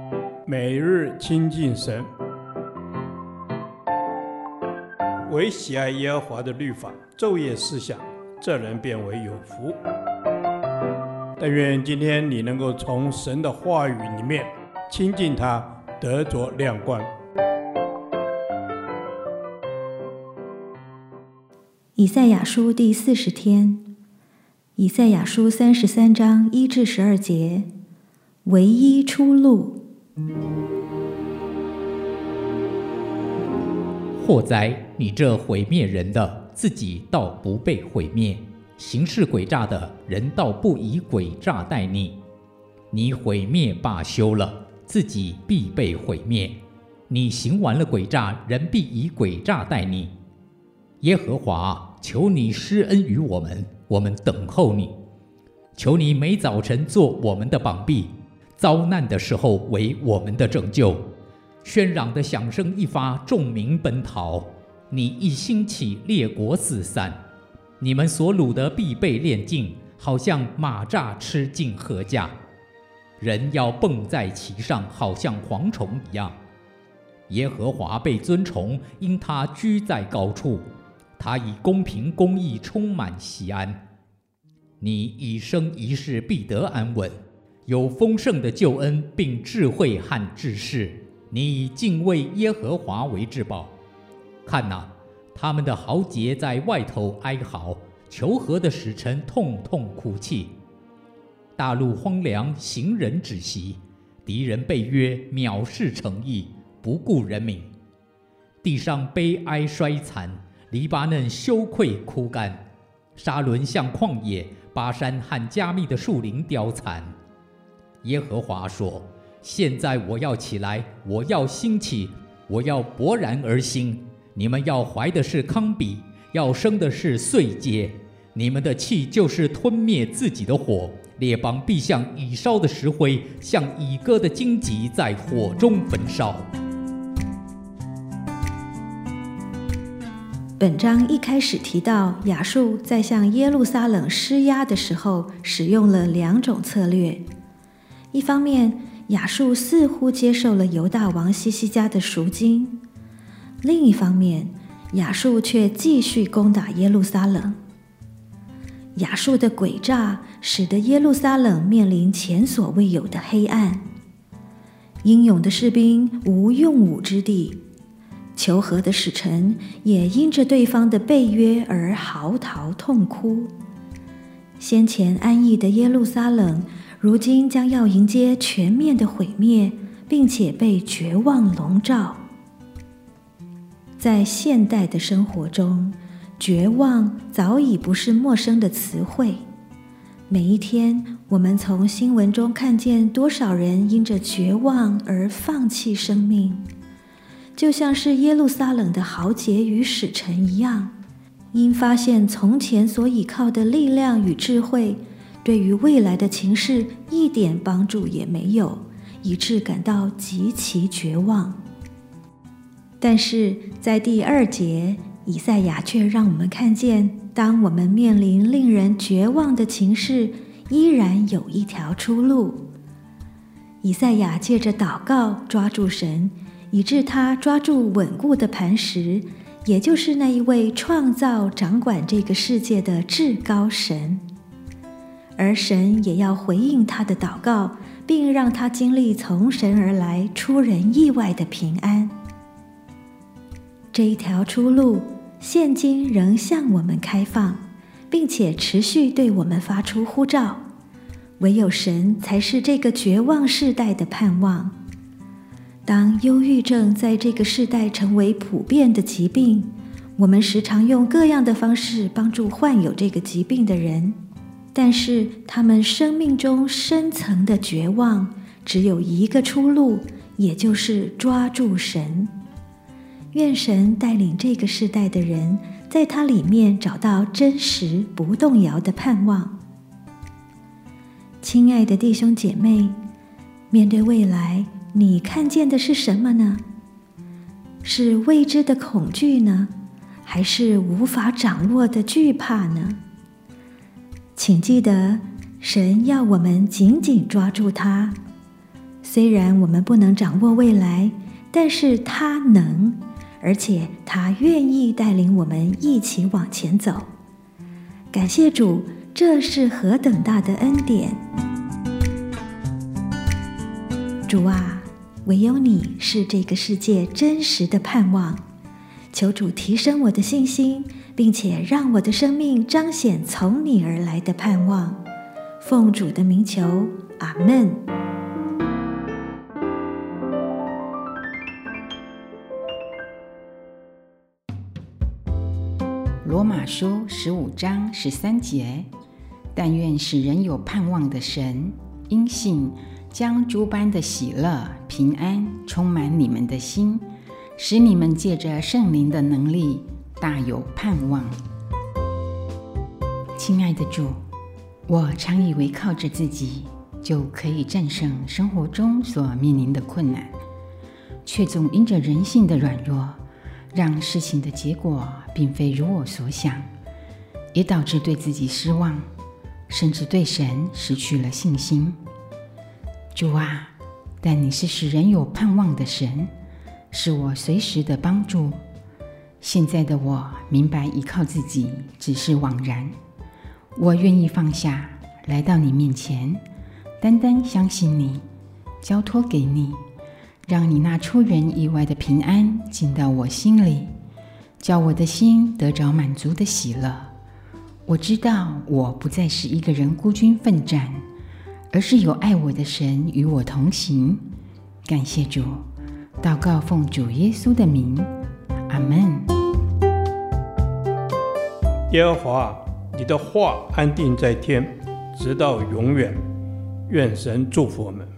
每日亲近神，唯喜爱耶和华的律法，昼夜思想，这人变为有福。但愿今天你能够从神的话语里面亲近他，得着亮光。 以赛亚书第40天，以赛亚书33章1至12节，唯一出路。 祸哉，你这毁灭人的，自己倒不被毁灭；行事诡诈的人，倒不以诡诈待你。你毁灭罢休了，自己必被毁灭；你行完了诡诈，人必以诡诈待你。耶和华，求你施恩于我们，我们等候你。求你每早晨做我们的膀臂，遭难的时候为我们的拯救。喧嚷的响声一发，众民奔逃。你一兴起，列国四散。你们所掳的必被炼尽，好像马蚱吃尽禾稼。人要蹦在其上，好像蝗虫一样。耶和华被尊崇，因他居在高处。他以公平公义充满锡安。你一生一世必得安稳，有丰盛的救恩，并智慧和知识。你以敬畏耶和华为至宝。看哪，他们的豪杰在外头哀嚎，求和的使臣痛痛哭泣。大陆荒凉，行人止息，敌人被约，藐视诚意，不顾人民。地上悲哀衰残，黎巴嫩羞愧枯干，沙伦像旷野，巴山和加密的树林凋残。耶和华说，现在我要起来，我要兴起，我要勃然而兴。你们要怀的是糠秕，要生的是碎秸。你们的气就是吞灭自己的火，列邦必像已烧的石灰，像已割的荆棘，在火中焚烧。 本章一开始提到，亚述在向耶路撒冷施压的时候，使用了2种策略。一方面，亚述似乎接受了犹大王西西家的赎金；另一方面，亚述却继续攻打耶路撒冷。亚述的诡诈使得耶路撒冷面临前所未有的黑暗，英勇的士兵无用武之地，求和的使臣也因着对方的背约而嚎啕痛哭。先前安逸的耶路撒冷，如今将要迎接全面的毁灭，并且被绝望笼罩。在现代的生活中，绝望早已不是陌生的词汇。每一天，我们从新闻中看见多少人因着绝望而放弃生命，就像是耶路撒冷的豪杰与使臣一样，因发现从前所倚靠的力量与智慧对于未来的情势一点帮助也没有，以致感到极其绝望。但是在第2节，以赛亚却让我们看见，当我们面临令人绝望的情势，依然有一条出路。以赛亚借着祷告抓住神，以致他抓住稳固的磐石，也就是那一位创造掌管这个世界的至高神。而神也要回应他的祷告，并让他经历从神而来出人意外的平安。这一条出路现今仍向我们开放，并且持续对我们发出呼召。唯有神才是这个绝望世代的盼望。当忧郁症在这个世代成为普遍的疾病，我们时常用各样的方式帮助患有这个疾病的人，但是他们生命中深层的绝望只有一个出路，也就是抓住神。愿神带领这个世代的人，在他里面找到真实不动摇的盼望。亲爱的弟兄姐妹，面对未来，你看见的是什么呢？是未知的恐惧呢，还是无法掌握的惧怕呢？请记得，神要我们紧紧抓住他。 虽然我们不能掌握未来，但是他能，而且他愿意带领我们一起往前走。感谢主，这是何等大的恩典！主啊，唯有你是这个世界真实的盼望。求主提升我的信心，并且让我的生命彰显从你而来的盼望。奉主的名求，阿们。 罗马书15章13节，但愿使人有盼望的神，因信将诸般的喜乐、平安充满你们的心，使你们借着圣灵的能力大有盼望。亲爱的主，我常以为靠着自己就可以战胜生活中所面临的困难，却总因着人性的软弱，让事情的结果并非如我所想，也导致对自己失望，甚至对神失去了信心。主啊，但你是使人有盼望的神，是我随时的帮助。现在的我明白依靠自己只是枉然，我愿意放下，来到你面前，单单相信你，交托给你，让你那出人意外的平安进到我心里，叫我的心得着满足的喜乐。我知道我不再是一个人孤军奋战，而是有爱我的神与我同行。感谢主，祷告奉主耶稣的名，阿们。 耶和华，你的话安定在天，直到永远。愿神祝福我们。